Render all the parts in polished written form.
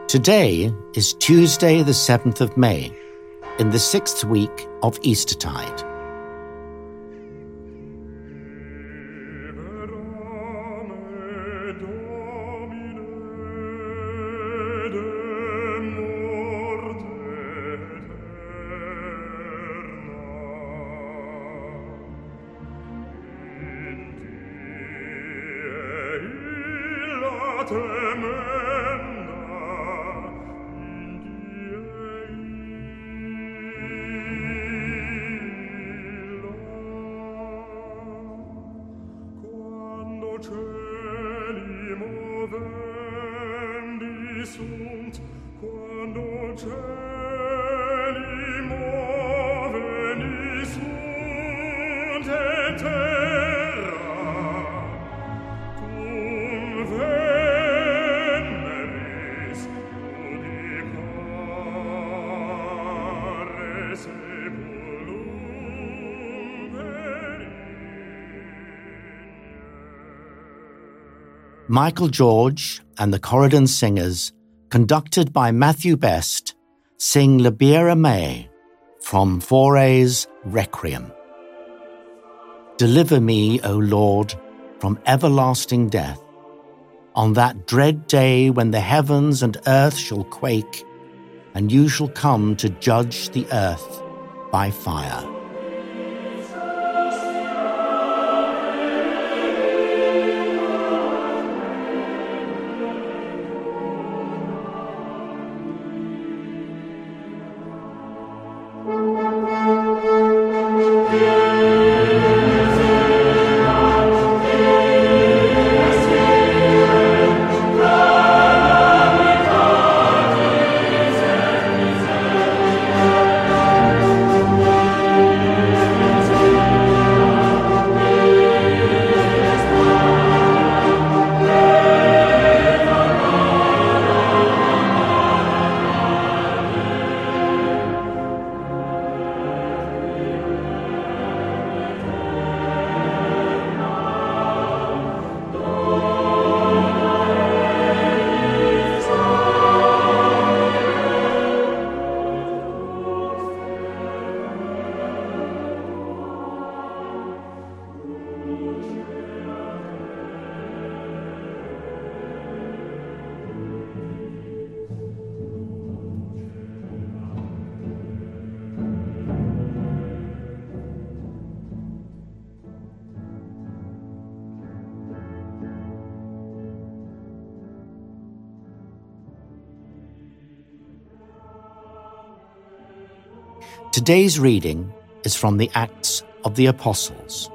Today is Tuesday, the 7th of May, in the 6th week of Eastertide. Michael George and the Corydon Singers, conducted by Matthew Best, sing Libera Me from Fauré's Requiem. Deliver me, O Lord, from everlasting death, on that dread day when the heavens and earth shall quake, and you shall come to judge the earth by fire. Today's reading is from the Acts of the Apostles.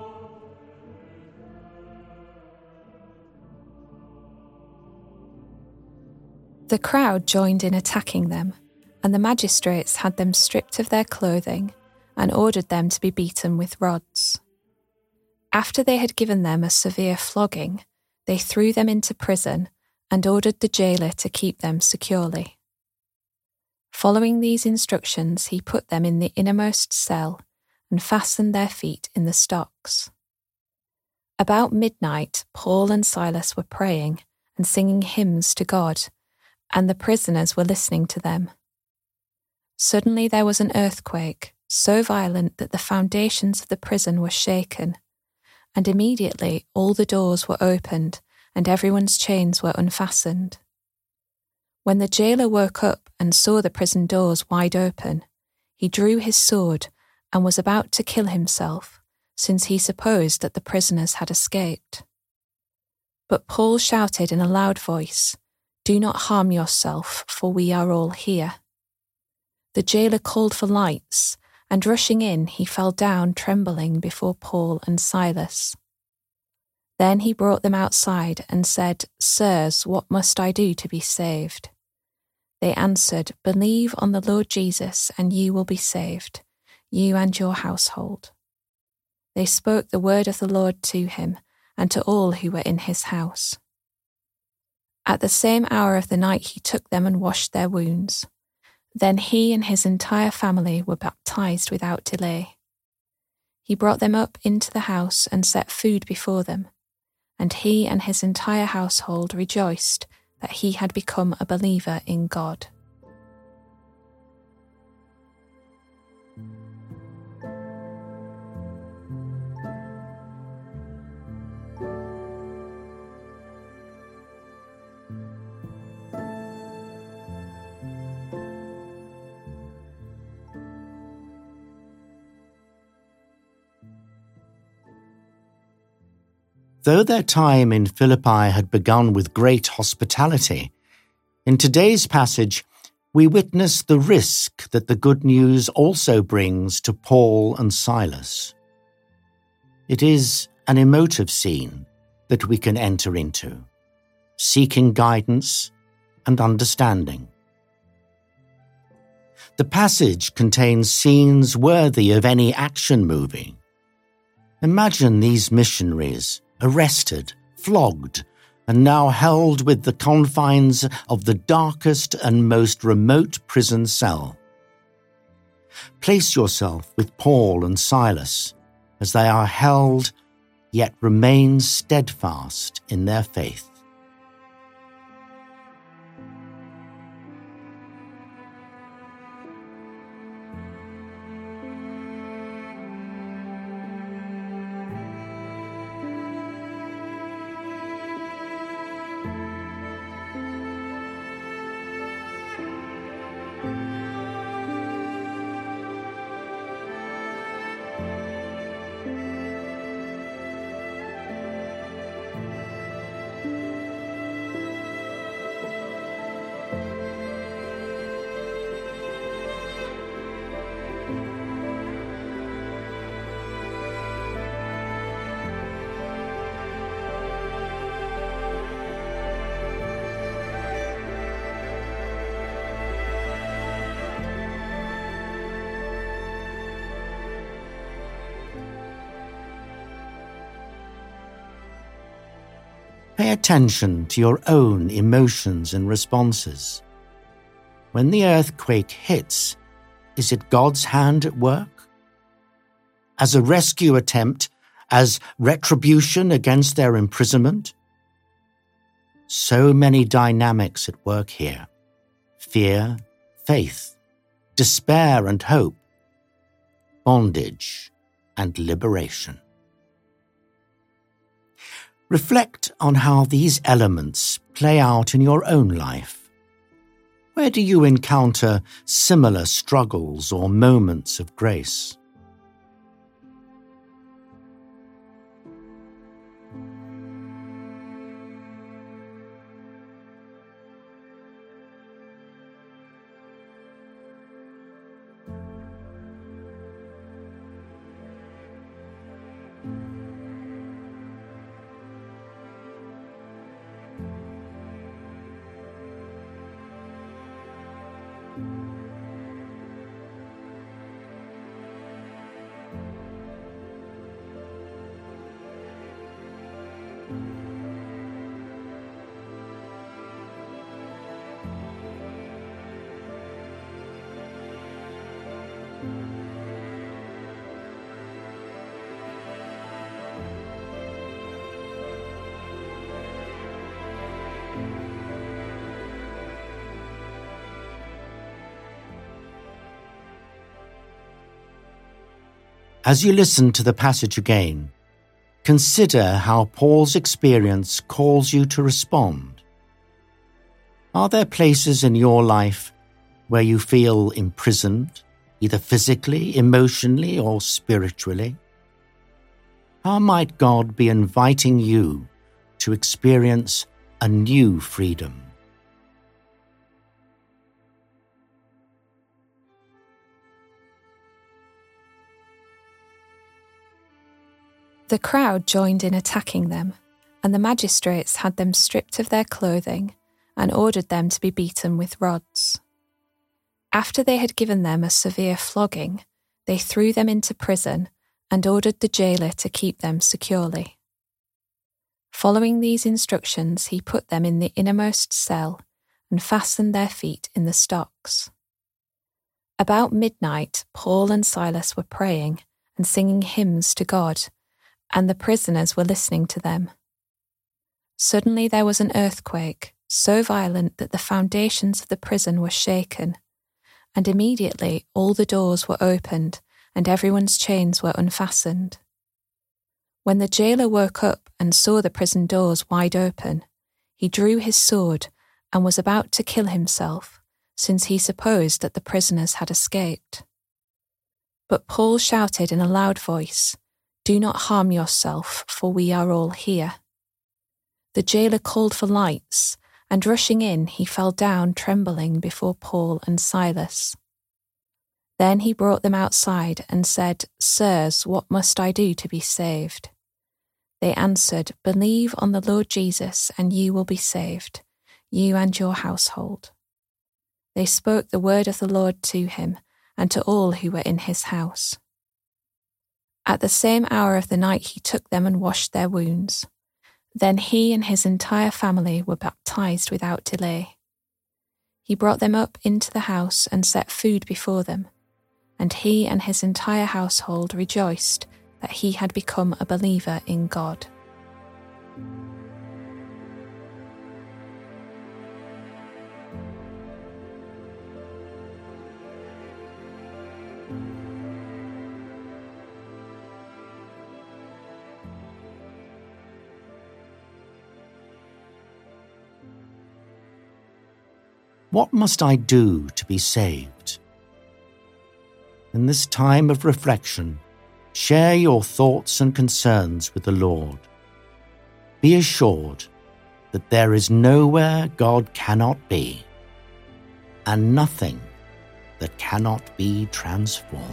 The crowd joined in attacking them, and the magistrates had them stripped of their clothing and ordered them to be beaten with rods. After they had given them a severe flogging, they threw them into prison and ordered the jailer to keep them securely. Following these instructions, he put them in the innermost cell and fastened their feet in the stocks. About midnight, Paul and Silas were praying and singing hymns to God, and the prisoners were listening to them. Suddenly there was an earthquake, so violent that the foundations of the prison were shaken, and immediately all the doors were opened and everyone's chains were unfastened. When the jailer woke up and saw the prison doors wide open, he drew his sword and was about to kill himself, since he supposed that the prisoners had escaped. But Paul shouted in a loud voice, "Do not harm yourself, for we are all here." The jailer called for lights, and rushing in, he fell down trembling before Paul and Silas. Then he brought them outside and said, "Sirs, what must I do to be saved?" They answered, "Believe on the Lord Jesus, and you will be saved, you and your household." They spoke the word of the Lord to him and to all who were in his house. At the same hour of the night he took them and washed their wounds. Then he and his entire family were baptized without delay. He brought them up into the house and set food before them, and he and his entire household rejoiced that he had become a believer in God. Though their time in Philippi had begun with great hospitality, in today's passage we witness the risk that the good news also brings to Paul and Silas. It is an emotive scene that we can enter into, seeking guidance and understanding. The passage contains scenes worthy of any action movie. Imagine these missionaries arrested, flogged, and now held with the confines of the darkest and most remote prison cell. Place yourself with Paul and Silas as they are held, yet remain steadfast in their faith. Pay attention to your own emotions and responses. When the earthquake hits, is it God's hand at work? As a rescue attempt, as retribution against their imprisonment? So many dynamics at work here. Fear, faith, despair and hope, bondage and liberation. Reflect on how these elements play out in your own life. Where do you encounter similar struggles or moments of grace? As you listen to the passage again, consider how Paul's experience calls you to respond. Are there places in your life where you feel imprisoned, either physically, emotionally, or spiritually? How might God be inviting you to experience a new freedom? The crowd joined in attacking them, and the magistrates had them stripped of their clothing and ordered them to be beaten with rods. After they had given them a severe flogging, they threw them into prison and ordered the jailer to keep them securely. Following these instructions, he put them in the innermost cell and fastened their feet in the stocks. About midnight, Paul and Silas were praying and singing hymns to God, and the prisoners were listening to them. Suddenly there was an earthquake, so violent that the foundations of the prison were shaken, and immediately all the doors were opened and everyone's chains were unfastened. When the jailer woke up and saw the prison doors wide open, he drew his sword and was about to kill himself, since he supposed that the prisoners had escaped. But Paul shouted in a loud voice, "Do not harm yourself, for we are all here." The jailer called for lights, and rushing in, he fell down trembling before Paul and Silas. Then he brought them outside and said, "Sirs, what must I do to be saved?" They answered, "Believe on the Lord Jesus, and you will be saved, you and your household." They spoke the word of the Lord to him and to all who were in his house. At the same hour of the night he took them and washed their wounds. Then he and his entire family were baptized without delay. He brought them up into the house and set food before them, and he and his entire household rejoiced that he had become a believer in God. What must I do to be saved? In this time of reflection, share your thoughts and concerns with the Lord. Be assured that there is nowhere God cannot be, and nothing that cannot be transformed.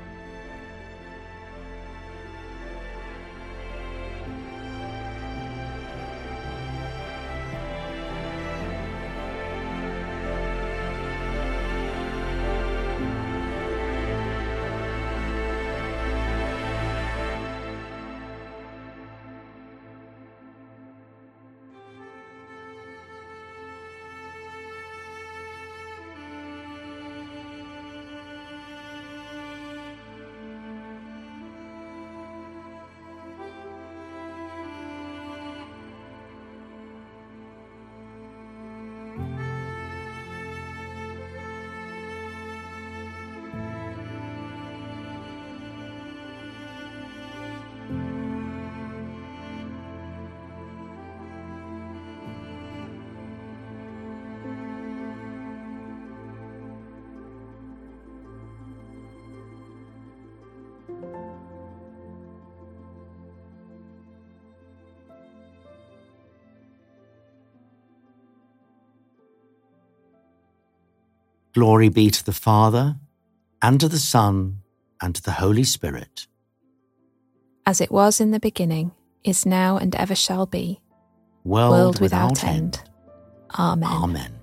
Glory be to the Father, and to the Son, and to the Holy Spirit. As it was in the beginning, is now, and ever shall be, World without end. Amen. Amen.